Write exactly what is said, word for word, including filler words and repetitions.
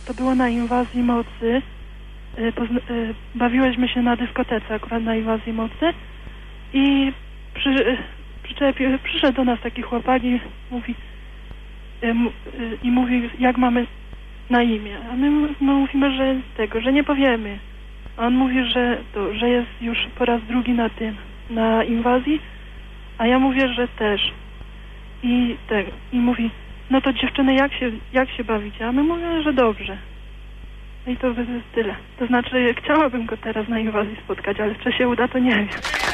to było na Inwazji Mocy. Y, pozna, y, bawiłyśmy się na dyskotece akurat na Inwazji Mocy i przy, y, przyczepi, przyszedł do nas taki chłopak i mówi, y, y, i mówi, jak mamy na imię. A my, my mówimy, że tego, że nie powiemy. A on mówi, że, to, że jest już po raz drugi na tym, na Inwazji, a ja mówię, że też. I tak, i mówi, no to dziewczyny, jak się, jak się bawicie? A my mówimy, że dobrze. No i to jest tyle. To znaczy, chciałabym go teraz na Inwazji spotkać, ale czy się uda, to nie wiem.